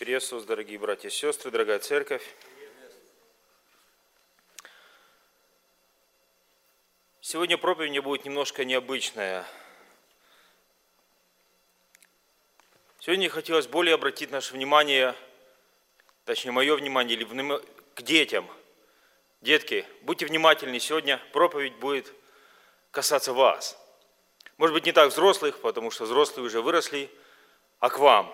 Приветствую вас, дорогие братья и сестры, дорогая церковь. Сегодня проповедь мне будет немножко необычная. Сегодня хотелось более обратить наше внимание, точнее мое внимание, к детям. Детки, будьте внимательны, сегодня проповедь будет касаться вас. Может быть, не так взрослых, потому что взрослые уже выросли, а к вам.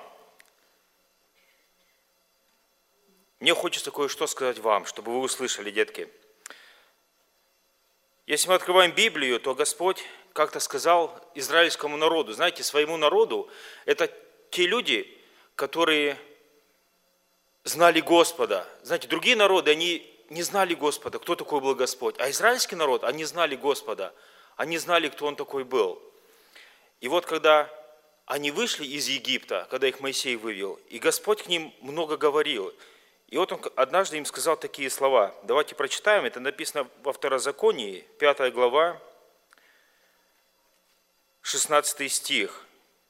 Мне хочется кое-что сказать вам, чтобы вы услышали, детки. Если мы открываем Библию, то Господь как-то сказал израильскому народу, знаете, своему народу, это те люди, которые знали Господа. Знаете, другие народы, они не знали Господа, кто такой был Господь. А израильский народ, они знали Господа, они знали, кто Он такой был. И вот когда они вышли из Египта, когда их Моисей вывел, и Господь к ним много говорил, и вот Он однажды им сказал такие слова. Давайте прочитаем, это написано во Второзаконии, 5 глава, 16 стих.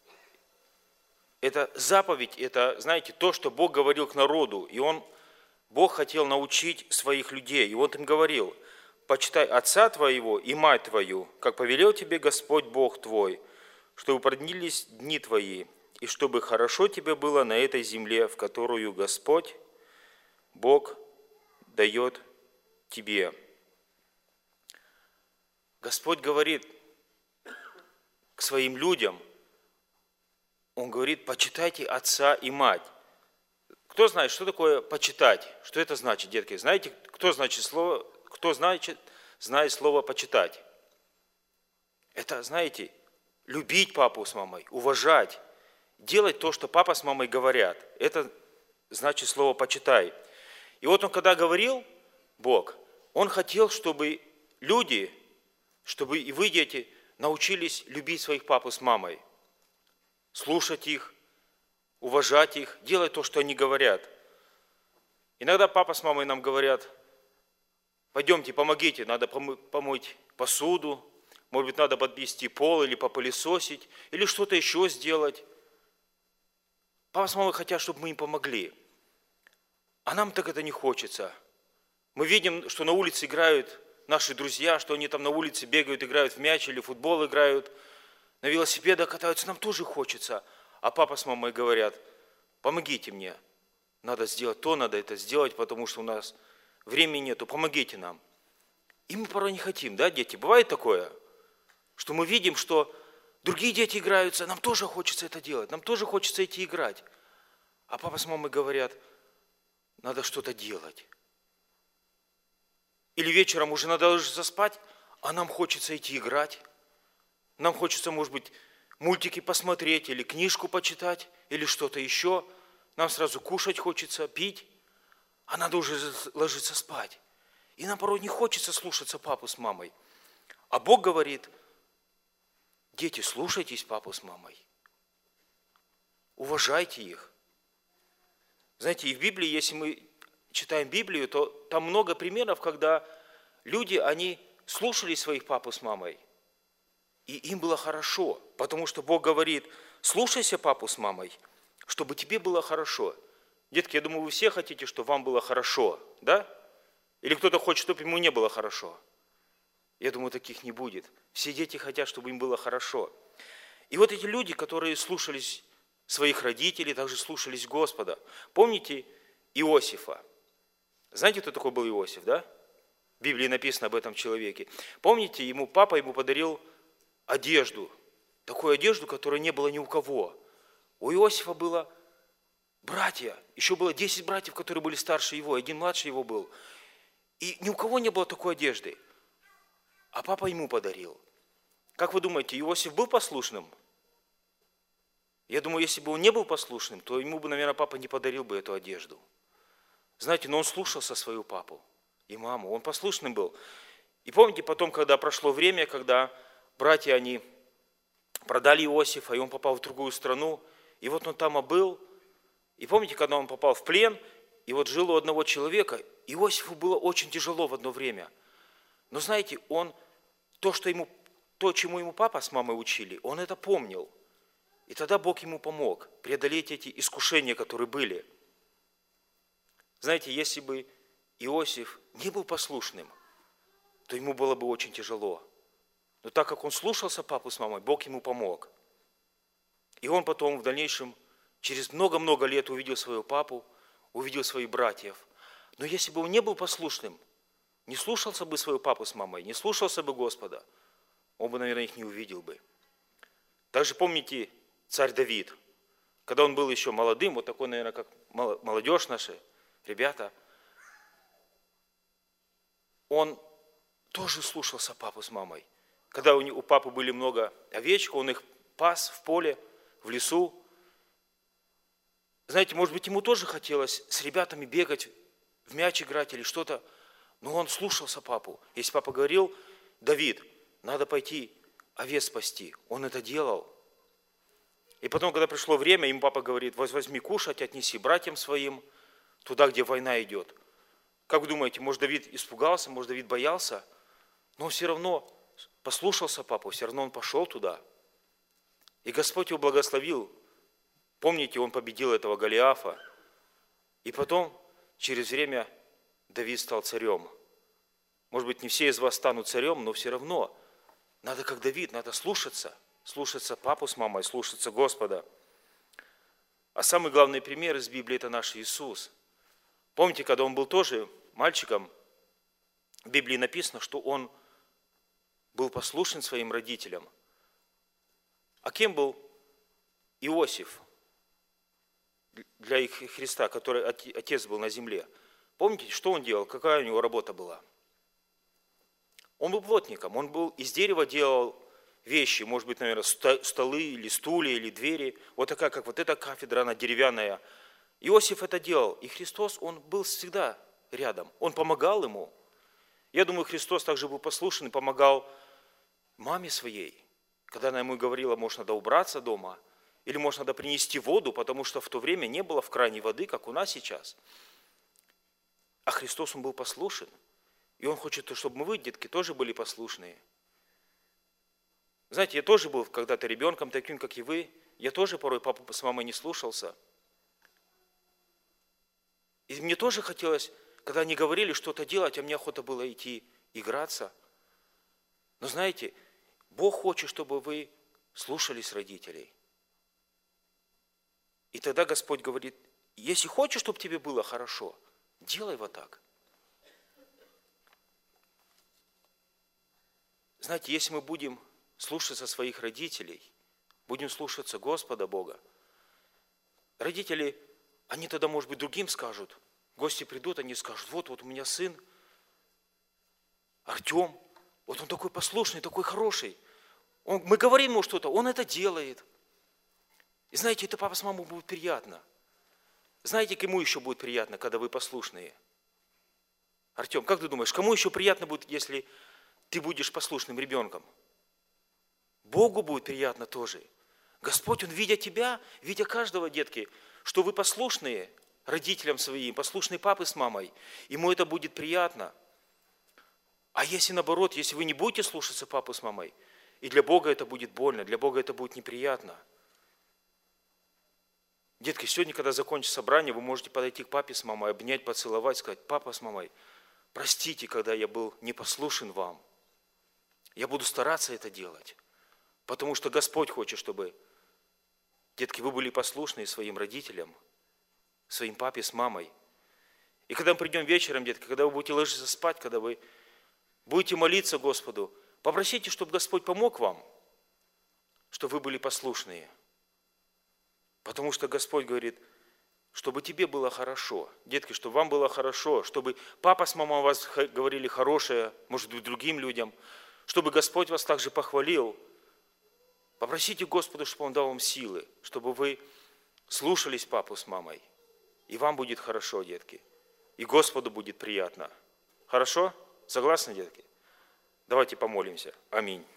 Это заповедь, это, знаете, то, что Бог говорил к народу, и Бог хотел научить своих людей. И вот им говорил: «Почитай отца твоего и мать твою, как повелел тебе Господь Бог твой, чтобы продлились дни твои, и чтобы хорошо тебе было на этой земле, в которую Господь Бог дает тебе». Господь говорит к своим людям, Он говорит: почитайте отца и мать. Кто знает, что такое почитать? Что это значит, детки? Знаете, кто знает слово почитать? Это, знаете, любить папу с мамой, уважать, делать то, что папа с мамой говорят. Это значит слово почитай. И вот Он когда говорил, Бог, Он хотел, чтобы люди, чтобы и вы, дети, научились любить своих папу с мамой, слушать их, уважать их, делать то, что они говорят. Иногда папа с мамой нам говорят: пойдемте, помогите, надо помыть посуду, может быть, надо подмести пол или попылесосить, или что-то еще сделать. Папа с мамой хотят, чтобы мы им помогли. А нам так это не хочется. Мы видим, что на улице играют наши друзья, что они там на улице бегают, играют в мяч или в футбол играют, на велосипедах катаются, нам тоже хочется. А папа с мамой говорят: помогите мне, надо сделать то, надо это сделать, потому что у нас времени нету, помогите нам. И мы порой не хотим, да, дети? Бывает такое, что мы видим, что другие дети играются, нам тоже хочется это делать, нам тоже хочется идти играть. А папа с мамой говорят: надо что-то делать. Или вечером уже надо ложиться спать, а нам хочется идти играть. Нам хочется, может быть, мультики посмотреть, или книжку почитать, или что-то еще. Нам сразу кушать хочется, пить, а надо уже ложиться спать. И нам порой не хочется слушаться папу с мамой. А Бог говорит: дети, слушайтесь папу с мамой. Уважайте их. Знаете, и в Библии, если мы читаем Библию, то там много примеров, когда люди, они слушали своих папу с мамой, и им было хорошо, потому что Бог говорит: слушайся папу с мамой, чтобы тебе было хорошо. Детки, я думаю, вы все хотите, чтобы вам было хорошо, да? Или кто-то хочет, чтобы ему не было хорошо? Я думаю, таких не будет. Все дети хотят, чтобы им было хорошо. И вот эти люди, которые слушались своих родителей, также слушались Господа. Помните Иосифа? Знаете, кто такой был Иосиф, да? В Библии написано об этом человеке. Помните, папа ему подарил одежду, такую одежду, которой не было ни у кого. У Иосифа было братья, еще было 10 братьев, которые были старше его, один младше его был. И ни у кого не было такой одежды. А папа ему подарил. Как вы думаете, Иосиф был послушным? Я думаю, если бы он не был послушным, то ему бы, наверное, папа не подарил бы эту одежду. Знаете, но он слушался свою папу и маму, он послушным был. И помните потом, когда прошло время, когда братья, они продали Иосифа, и он попал в другую страну, и вот он там был. И помните, когда он попал в плен, и вот жил у одного человека, Иосифу было очень тяжело в одно время. Но знаете, то, чему ему папа с мамой учили, он это помнил. И тогда Бог ему помог преодолеть эти искушения, которые были. Знаете, если бы Иосиф не был послушным, то ему было бы очень тяжело. Но так как он слушался папу с мамой, Бог ему помог. И он потом в дальнейшем, через много-много лет увидел своего папу, увидел своих братьев. Но если бы он не был послушным, не слушался бы своего папу с мамой, не слушался бы Господа, он бы, наверное, их не увидел бы. Также помните царь Давид, когда он был еще молодым, вот такой, наверное, как молодежь наши, ребята, он тоже слушался папу с мамой. Когда у папы были много овечек, он их пас в поле, в лесу. Знаете, может быть, ему тоже хотелось с ребятами бегать, в мяч играть или что-то, но он слушался папу. Если папа говорил: Давид, надо пойти овец спасти, он это делал. И потом, когда пришло время, ему папа говорит: возьми кушать, отнеси братьям своим туда, где война идет. Как вы думаете, может, Давид испугался, может, Давид боялся? Но он все равно послушался папу, все равно он пошел туда. И Господь его благословил. Помните, он победил этого Голиафа. И потом, через время, Давид стал царем. Может быть, не все из вас станут царем, но все равно надо, как Давид, надо слушаться папу с мамой, слушаться Господа. А самый главный пример из Библии – это наш Иисус. Помните, когда он был тоже мальчиком, в Библии написано, что он был послушен своим родителям. А кем был Иосиф для их Христа, который отец был на земле? Помните, что он делал, какая у него работа была? Он был плотником, он был из дерева делал вещи, может быть, наверное, столы или стулья, или двери. Вот такая, как вот эта кафедра, она деревянная. Иосиф это делал, и Христос, он был всегда рядом, он помогал ему. Я думаю, Христос также был послушен и помогал маме своей, когда она ему говорила: может, надо убраться дома, или может, надо принести воду, потому что в то время не было в кране воды, как у нас сейчас. А Христос, он был послушен, и он хочет, чтобы вы, детки, тоже были послушные. Знаете, я тоже был когда-то ребенком таким, как и вы. Я тоже порой папу с мамой не слушался. И мне тоже хотелось, когда они говорили что-то делать, а мне охота было идти играться. Но знаете, Бог хочет, чтобы вы слушались родителей. И тогда Господь говорит: если хочешь, чтобы тебе было хорошо, делай вот так. Знаете, если мы будем слушаться своих родителей, будем слушаться Господа Бога, родители, они тогда, может быть, другим скажут, гости придут, они скажут: вот у меня сын Артем, вот он такой послушный, такой хороший. Мы говорим ему что-то, он это делает. И знаете, это папа с мамой будет приятно. Знаете, кому еще будет приятно, когда вы послушные? Артем, как ты думаешь, кому еще приятно будет, если ты будешь послушным ребенком? Богу будет приятно тоже. Господь, Он, видя тебя, видя каждого, детки, что вы послушные родителям своим, послушные папы с мамой, Ему это будет приятно. А если наоборот, если вы не будете слушаться папу с мамой, и для Бога это будет больно, для Бога это будет неприятно. Детки, сегодня, когда закончится собрание, вы можете подойти к папе с мамой, обнять, поцеловать, сказать: папа с мамой, простите, когда я был непослушен вам. Я буду стараться это делать, потому что Господь хочет, чтобы, детки, вы были послушны своим родителям, своим папе с мамой. И когда мы придем вечером, детки, когда вы будете ложиться спать, когда вы будете молиться Господу, попросите, чтобы Господь помог вам, чтобы вы были послушные. Потому что Господь говорит, чтобы тебе было хорошо. Детки, чтобы вам было хорошо, чтобы папа с мамой о вас говорили хорошее, может быть, другим людям, чтобы Господь вас также похвалил. Попросите Господа, чтобы Он дал вам силы, чтобы вы слушались папу с мамой. И вам будет хорошо, детки. И Господу будет приятно. Хорошо? Согласны, детки? Давайте помолимся. Аминь.